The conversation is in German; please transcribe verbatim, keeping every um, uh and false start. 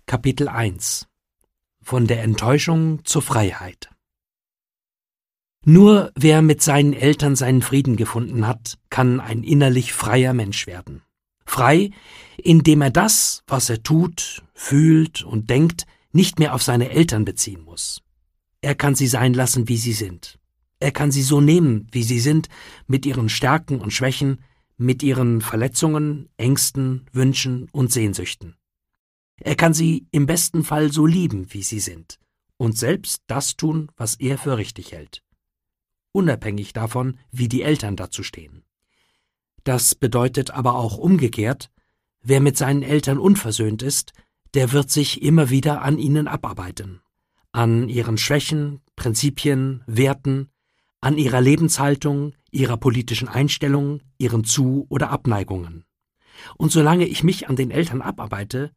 Kapitel eins Von der Enttäuschung zur Freiheit. Nur wer mit seinen Eltern seinen Frieden gefunden hat, kann ein innerlich freier Mensch werden. Frei, indem er das, was er tut, fühlt und denkt, nicht mehr auf seine Eltern beziehen muss. Er kann sie sein lassen, wie sie sind. Er kann sie so nehmen, wie sie sind, mit ihren Stärken und Schwächen, mit ihren Verletzungen, Ängsten, Wünschen und Sehnsüchten. Er kann sie im besten Fall so lieben, wie sie sind, und selbst das tun, was er für richtig hält. Unabhängig davon, wie die Eltern dazu stehen. Das bedeutet aber auch umgekehrt, wer mit seinen Eltern unversöhnt ist, der wird sich immer wieder an ihnen abarbeiten. An ihren Schwächen, Prinzipien, Werten, an ihrer Lebenshaltung, ihrer politischen Einstellung, ihren Zu- oder Abneigungen. Und solange ich mich an den Eltern abarbeite,